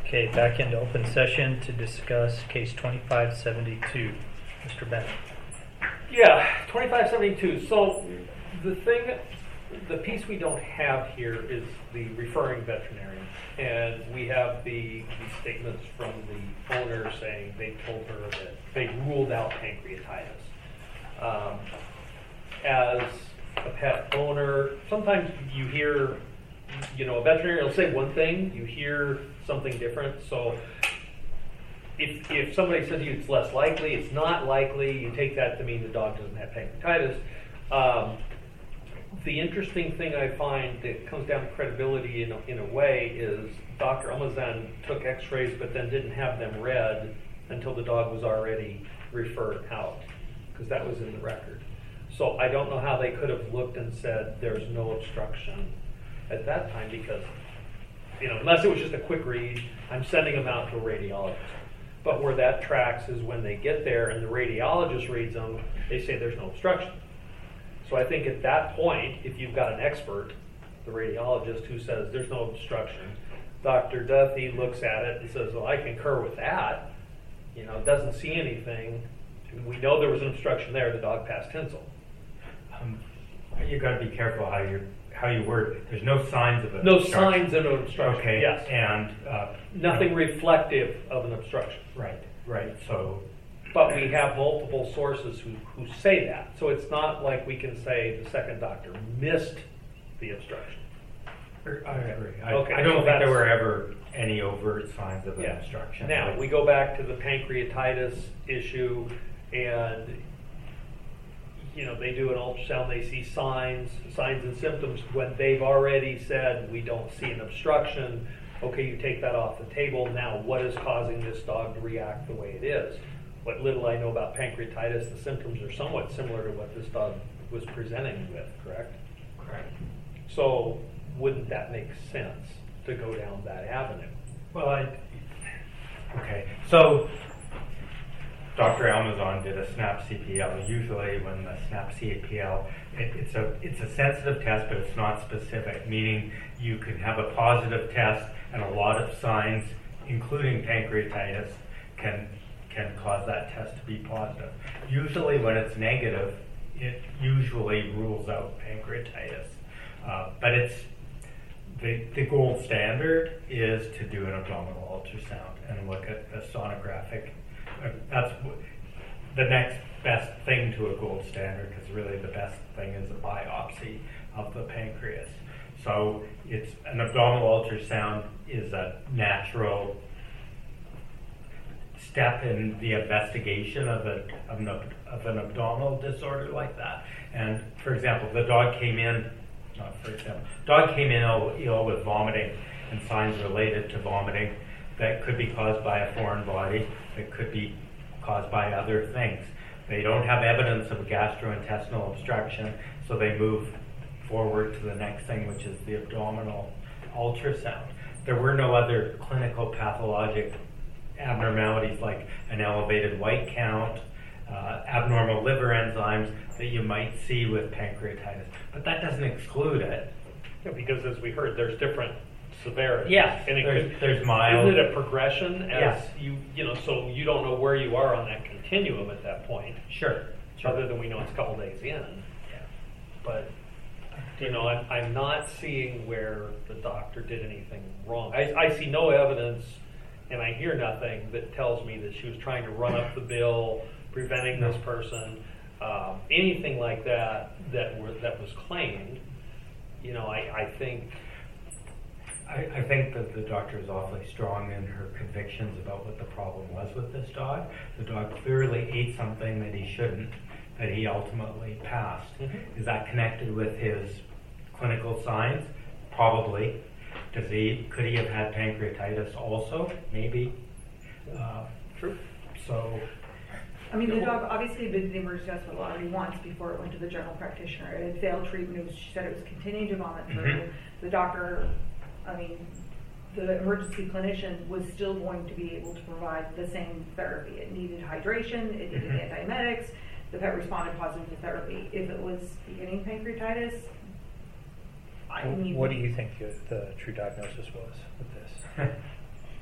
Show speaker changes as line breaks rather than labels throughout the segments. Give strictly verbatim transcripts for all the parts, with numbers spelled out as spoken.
Okay, back into open session to discuss case twenty-five seventy-two. Mister Bennett.
Yeah, twenty-five seventy-two. So the thing, the piece we don't have here is the referring veterinarian. And we have the, the statements from the owner saying they told her that they ruled out pancreatitis. Um, as a pet owner, sometimes you hear, you know, a veterinarian will say one thing, you hear something different. So if, if somebody says to you it's less likely, it's not likely, you take that to mean the dog doesn't have pancreatitis. Um, the interesting thing I find that comes down to credibility in a, in a way is Doctor Almazan took x-rays but then didn't have them read until the dog was already referred out, because that was in the record. So I don't know how they could have looked and said there's no obstruction at that time, because, you know, unless it was just a quick read, I'm sending them out to a radiologist. But where that tracks is when they get there and the radiologist reads them, they say there's no obstruction. So I think at that point, if you've got an expert, the radiologist, who says there's no obstruction, Doctor Duthie looks at it and says, well, I concur with that, you know, doesn't see anything. We know there was an obstruction there, the dog passed tinsel.
Um, you got to be careful how you how you word it. There's no signs of an
no
obstruction.
No signs of an obstruction,
okay.
Yes.
And uh,
nothing
no.
reflective of an obstruction.
Right, right. So,
but we have multiple sources who, who say that. So it's not like we can say the second doctor missed the obstruction.
I agree. I,
okay.
I don't
so
think there were ever any overt signs of an
yeah.
obstruction.
Now, we go back to the pancreatitis issue, and you know, they do an ultrasound, they see signs, signs and symptoms when they've already said we don't see an obstruction. Okay, you take that off the table. Now, what is causing this dog to react the way it is? What little I know about pancreatitis, the symptoms are somewhat similar to what this dog was presenting with, correct?
Correct.
So, wouldn't that make sense to go down that avenue?
Well, I, okay, so Doctor Almazan did a SNAP C P L. Usually when the SNAP C P L, it, it's a it's a sensitive test, but it's not specific, meaning you can have a positive test and a lot of signs, including pancreatitis, can can cause that test to be positive. Usually when it's negative, it usually rules out pancreatitis. Uh, but it's the, the gold standard is to do an abdominal ultrasound and look at a sonographic. Uh, that's w- the next best thing to a gold standard, because really the best thing is a biopsy of the pancreas. So it's an abdominal ultrasound is a natural step in the investigation of, a, of, an, of an abdominal disorder like that. And for example, the dog came in, not for example, dog came in ill, ill with vomiting and signs related to vomiting that could be caused by a foreign body, that could be caused by other things. They don't have evidence of gastrointestinal obstruction, so they move forward to the next thing, which is the abdominal ultrasound. There were no other clinical pathologic abnormalities like an elevated white count, uh, abnormal liver enzymes that you might see with pancreatitis. But that doesn't exclude it.
Yeah, because as we heard, there's different severity.
Yes,
and it
there's,
could,
there's mild.
Isn't it a progression as
yes.
you, you know, so you don't know where you are on that continuum at that point.
Sure. sure.
Other than we know it's a couple days in.
Yeah.
But, you know, I'm, I'm not seeing where the doctor did anything wrong. I, I see no evidence, and I hear nothing that tells me that she was trying to run up the bill, preventing this person, um, anything like that that were, that was claimed. You know, I, I think...
I, I think that the doctor is awfully strong in her convictions about what the problem was with this dog. The dog clearly ate something that he shouldn't, that he ultimately passed. Mm-hmm. Is that connected with his clinical signs? Probably. Does he? Could he have had pancreatitis also? Maybe. Uh,
True.
So.
I mean, the dog obviously had been to the emergency hospital already once before it went to the general practitioner. It had failed treatment. It was, she said it was continuing to vomit through. Mm-hmm. The doctor, I mean, the emergency clinician was still going to be able to provide the same therapy. It needed hydration. It needed mm-hmm. antiepileptics. The pet responded positive to therapy. If it was beginning pancreatitis, I mean,
what do you think the, the true diagnosis was with this?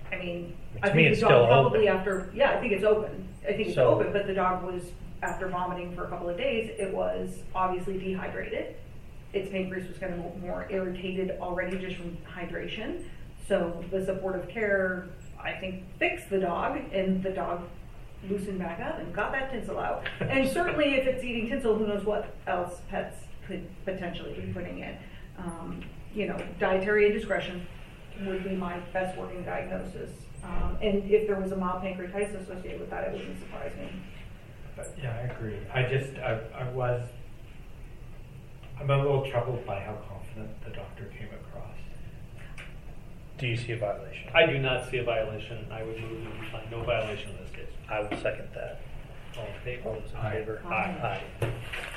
I mean,
To
I
me,
think
it's
the dog
still
probably
open.
after, yeah, I think it's open. I think it's
So-
open, but the dog was, after vomiting for a couple of days, it was obviously dehydrated. Its pancreas was kind of more irritated already just from hydration. So the supportive care, I think, fixed the dog, and the dog loosened back up and got that tinsel out. And certainly if it's eating tinsel, who knows what else pets could potentially be putting in. Um, you know, dietary indiscretion would be my best working diagnosis. Um, and if there was a mild pancreatitis associated with that, it wouldn't surprise me.
But yeah, I agree. I just, I, I was, I'm a little troubled by how confident the doctor came across.
Do you see a violation?
I do not see a violation. I would move that we find no violation in this case.
I will second that.
All in favor?
All those in
Aye.
favor?
Aye.
Aye.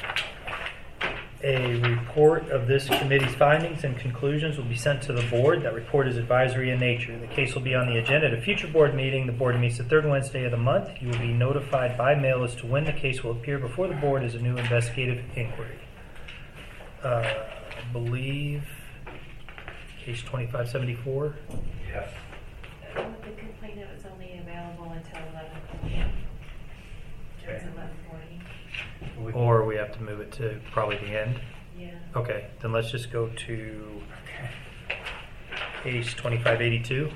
A report of this committee's findings and conclusions will be sent to the board. That report is advisory in nature. The case will be on the agenda at a future board meeting. The board meets the third Wednesday of the month. You will be notified by mail as to when the case will appear before the board as a new investigative inquiry. Uh, I believe case twenty-five seventy-four.
Yes.
With the complainant was only available until eleven forty.
Okay.
It's eleven forty.
Or we have to move it to probably the end.
Yeah.
Okay, then let's just go to case twenty-five eighty-two.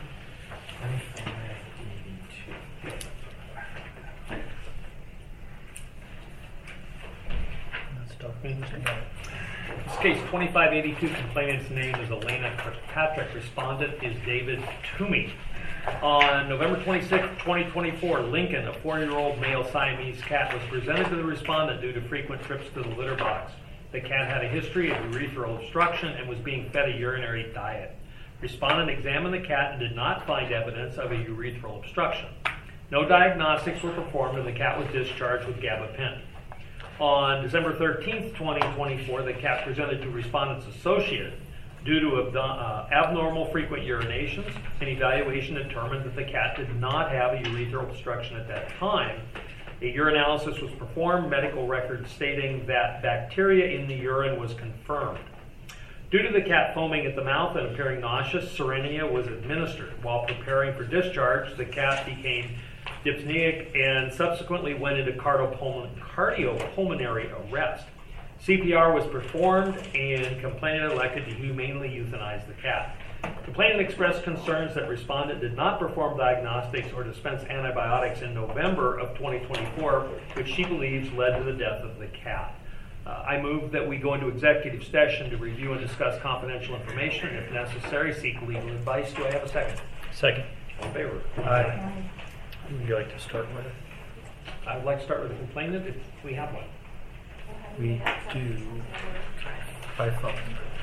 Let's talk about it.
This case twenty-five eighty-two, complainant's name is Elena Kirkpatrick. Respondent is David Toomey. On November twenty-sixth, twenty twenty-four, Lincoln, a four-year-old male Siamese cat, was presented to the respondent due to frequent trips to the litter box. The cat had a history of urethral obstruction and was being fed a urinary diet. Respondent examined the cat and did not find evidence of a urethral obstruction. No diagnostics were performed and the cat was discharged with gabapentin. On December thirteenth, twenty twenty-four, the cat presented to respondent's associate. Due to abdo- uh, abnormal frequent urinations, an evaluation determined that the cat did not have a urethral obstruction at that time. A urinalysis was performed, medical records stating that bacteria in the urine was confirmed. Due to the cat foaming at the mouth and appearing nauseous, Serenia was administered. While preparing for discharge, the cat became dyspneic and subsequently went into cardiopulmonary, cardiopulmonary arrest. C P R was performed and complainant elected to humanely euthanize the cat. Complainant expressed concerns that respondent did not perform diagnostics or dispense antibiotics in November of twenty twenty-four, which she believes led to the death of the cat. Uh, I move that we go into executive session to review and discuss confidential information and, if necessary, seek legal advice. Do I have a second?
Second.
All in favor?
Aye. Who would you like to start with?
I would like to start with the complainant if we have one.
We do by phone.